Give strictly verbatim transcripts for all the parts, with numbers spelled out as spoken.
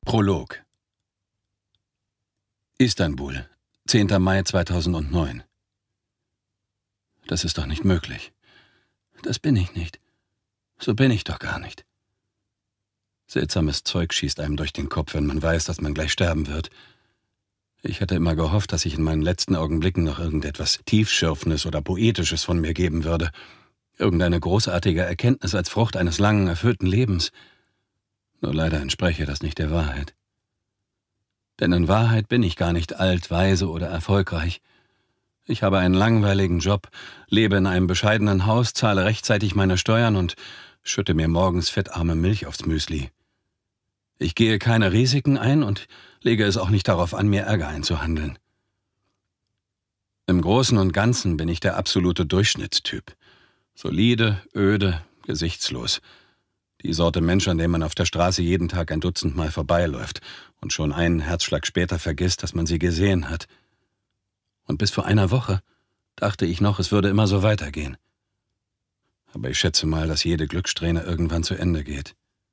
Prolog. Istanbul, zehnter Mai zweitausendneun. Das ist doch nicht möglich. Das bin ich nicht. So bin ich doch gar nicht. Seltsames Zeug schießt einem durch den Kopf, wenn man weiß, dass man gleich sterben wird. Ich hatte immer gehofft, dass ich in meinen letzten Augenblicken noch irgendetwas Tiefschürfendes oder Poetisches von mir geben würde. Irgendeine großartige Erkenntnis als Frucht eines langen, erfüllten Lebens. Nur leider entspreche das nicht der Wahrheit. Denn in Wahrheit bin ich gar nicht alt, weise oder erfolgreich. Ich habe einen langweiligen Job, lebe in einem bescheidenen Haus, zahle rechtzeitig meine Steuern und schütte mir morgens fettarme Milch aufs Müsli. Ich gehe keine Risiken ein und lege es auch nicht darauf an, mir Ärger einzuhandeln. Im Großen und Ganzen bin ich der absolute Durchschnittstyp. Solide, öde, gesichtslos. Die Sorte Mensch, an dem man auf der Straße jeden Tag ein Dutzend Mal vorbeiläuft und schon einen Herzschlag später vergisst, dass man sie gesehen hat. Und bis vor einer Woche dachte ich noch, es würde immer so weitergehen. Aber ich schätze mal, dass jede Glückssträhne irgendwann zu Ende geht.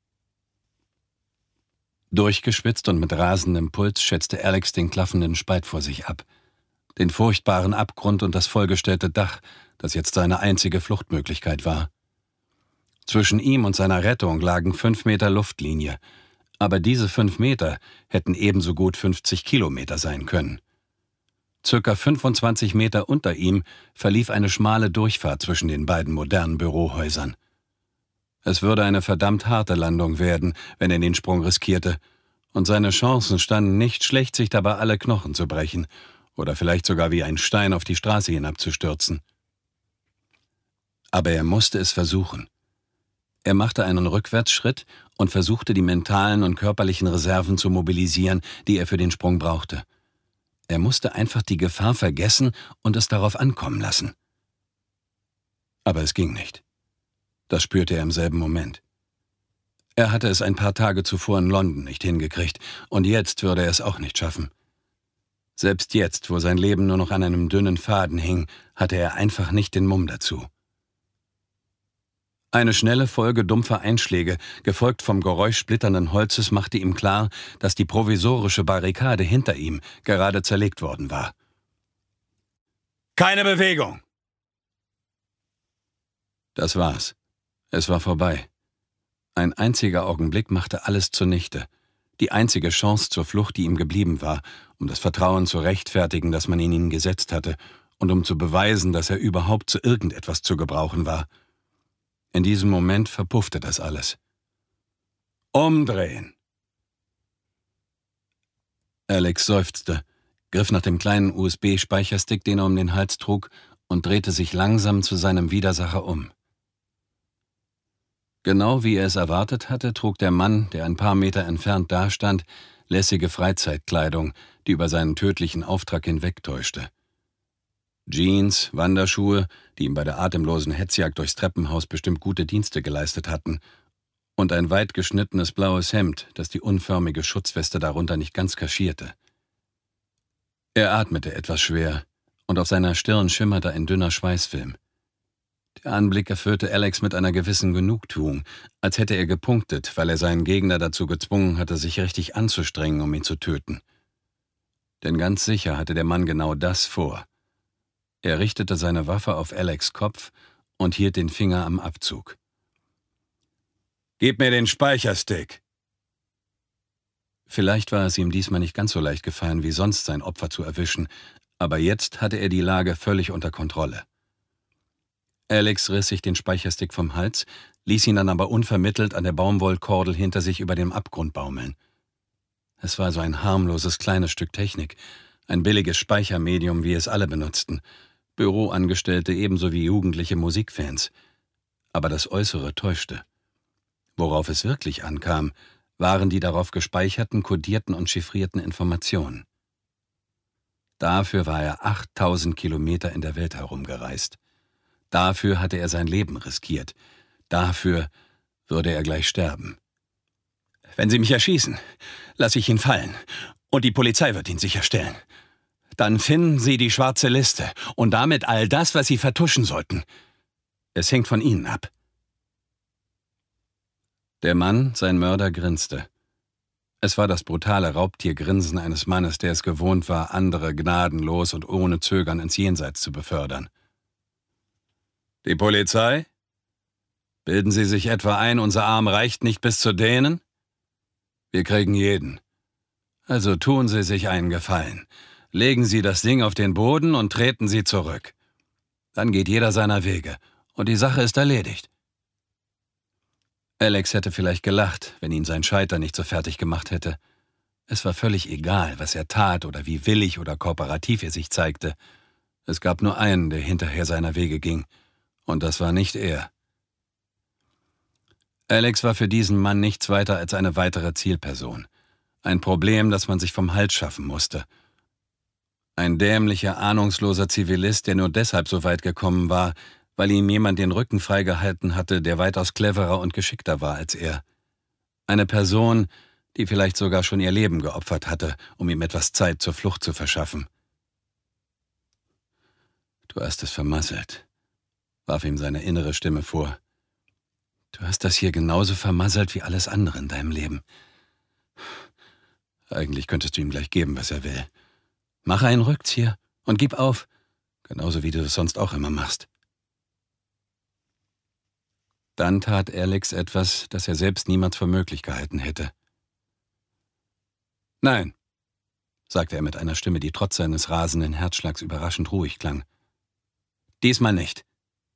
Durchgeschwitzt und mit rasendem Puls schätzte Alex den klaffenden Spalt vor sich ab. Den furchtbaren Abgrund und das vollgestellte Dach, das jetzt seine einzige Fluchtmöglichkeit war. Zwischen ihm und seiner Rettung lagen fünf Meter Luftlinie, aber diese fünf Meter hätten ebenso gut fünfzig Kilometer sein können. Circa fünfundzwanzig Meter unter ihm verlief eine schmale Durchfahrt zwischen den beiden modernen Bürohäusern. Es würde eine verdammt harte Landung werden, wenn er den Sprung riskierte, und seine Chancen standen nicht schlecht, sich dabei alle Knochen zu brechen oder vielleicht sogar wie ein Stein auf die Straße hinabzustürzen. Aber er musste es versuchen. Er machte einen Rückwärtsschritt und versuchte, die mentalen und körperlichen Reserven zu mobilisieren, die er für den Sprung brauchte. Er musste einfach die Gefahr vergessen und es darauf ankommen lassen. Aber es ging nicht. Das spürte er im selben Moment. Er hatte es ein paar Tage zuvor in London nicht hingekriegt, und jetzt würde er es auch nicht schaffen. Selbst jetzt, wo sein Leben nur noch an einem dünnen Faden hing, hatte er einfach nicht den Mumm dazu. Eine schnelle Folge dumpfer Einschläge, gefolgt vom Geräusch splitternden Holzes, machte ihm klar, dass die provisorische Barrikade hinter ihm gerade zerlegt worden war. »Keine Bewegung!« Das war's. Es war vorbei. Ein einziger Augenblick machte alles zunichte. Die einzige Chance zur Flucht, die ihm geblieben war, um das Vertrauen zu rechtfertigen, das man in ihn gesetzt hatte, und um zu beweisen, dass er überhaupt zu irgendetwas zu gebrauchen war. In diesem Moment verpuffte das alles. »Umdrehen!« Alex seufzte, griff nach dem kleinen U S B-Speicherstick, den er um den Hals trug, und drehte sich langsam zu seinem Widersacher um. Genau wie er es erwartet hatte, trug der Mann, der ein paar Meter entfernt dastand, lässige Freizeitkleidung, die über seinen tödlichen Auftrag hinwegtäuschte. Jeans, Wanderschuhe, die ihm bei der atemlosen Hetzjagd durchs Treppenhaus bestimmt gute Dienste geleistet hatten, und ein weit geschnittenes blaues Hemd, das die unförmige Schutzweste darunter nicht ganz kaschierte. Er atmete etwas schwer, und auf seiner Stirn schimmerte ein dünner Schweißfilm. Der Anblick erfüllte Alex mit einer gewissen Genugtuung, als hätte er gepunktet, weil er seinen Gegner dazu gezwungen hatte, sich richtig anzustrengen, um ihn zu töten. Denn ganz sicher hatte der Mann genau das vor. Er richtete seine Waffe auf Alex' Kopf und hielt den Finger am Abzug. »Gib mir den Speicherstick!« Vielleicht war es ihm diesmal nicht ganz so leicht gefallen, wie sonst sein Opfer zu erwischen, aber jetzt hatte er die Lage völlig unter Kontrolle. Alex riss sich den Speicherstick vom Hals, ließ ihn dann aber unvermittelt an der Baumwollkordel hinter sich über dem Abgrund baumeln. Es war so ein harmloses kleines Stück Technik, ein billiges Speichermedium, wie es alle benutzten, Büroangestellte ebenso wie jugendliche Musikfans. Aber das Äußere täuschte. Worauf es wirklich ankam, waren die darauf gespeicherten, kodierten und chiffrierten Informationen. Dafür war er achttausend Kilometer in der Welt herumgereist. Dafür hatte er sein Leben riskiert. Dafür würde er gleich sterben. »Wenn Sie mich erschießen, lasse ich ihn fallen, und die Polizei wird ihn sicherstellen. Dann finden Sie die schwarze Liste und damit all das, was Sie vertuschen sollten. Es hängt von Ihnen ab.« Der Mann, sein Mörder, grinste. Es war das brutale Raubtiergrinsen eines Mannes, der es gewohnt war, andere gnadenlos und ohne Zögern ins Jenseits zu befördern. »Die Polizei? Bilden Sie sich etwa ein, unser Arm reicht nicht bis zu denen? Wir kriegen jeden. Also tun Sie sich einen Gefallen. Legen Sie das Ding auf den Boden und treten Sie zurück. Dann geht jeder seiner Wege und die Sache ist erledigt.« Alex hätte vielleicht gelacht, wenn ihn sein Scheitern nicht so fertig gemacht hätte. Es war völlig egal, was er tat oder wie willig oder kooperativ er sich zeigte. Es gab nur einen, der hinterher seiner Wege ging, und das war nicht er. Alex war für diesen Mann nichts weiter als eine weitere Zielperson. Ein Problem, das man sich vom Hals schaffen musste. Ein dämlicher, ahnungsloser Zivilist, der nur deshalb so weit gekommen war, weil ihm jemand den Rücken freigehalten hatte, der weitaus cleverer und geschickter war als er. Eine Person, die vielleicht sogar schon ihr Leben geopfert hatte, um ihm etwas Zeit zur Flucht zu verschaffen. »Du hast es vermasselt«, warf ihm seine innere Stimme vor. »Du hast das hier genauso vermasselt wie alles andere in deinem Leben. Eigentlich könntest du ihm gleich geben, was er will. Mache einen Rückzieher und gib auf, genauso wie du es sonst auch immer machst.« Dann tat Alex etwas, das er selbst niemals für möglich gehalten hätte. »Nein«, sagte er mit einer Stimme, die trotz seines rasenden Herzschlags überraschend ruhig klang. »Diesmal nicht.«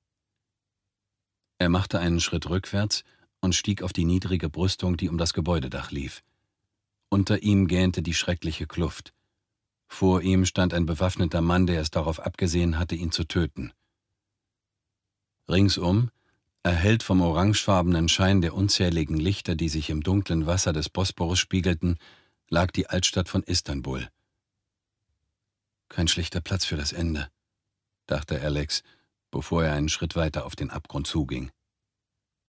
Er machte einen Schritt rückwärts und stieg auf die niedrige Brüstung, die um das Gebäudedach lief. Unter ihm gähnte die schreckliche Kluft. Vor ihm stand ein bewaffneter Mann, der es darauf abgesehen hatte, ihn zu töten. Ringsum, erhellt vom orangefarbenen Schein der unzähligen Lichter, die sich im dunklen Wasser des Bosporus spiegelten, lag die Altstadt von Istanbul. Kein schlechter Platz für das Ende, dachte Alex, bevor er einen Schritt weiter auf den Abgrund zuging.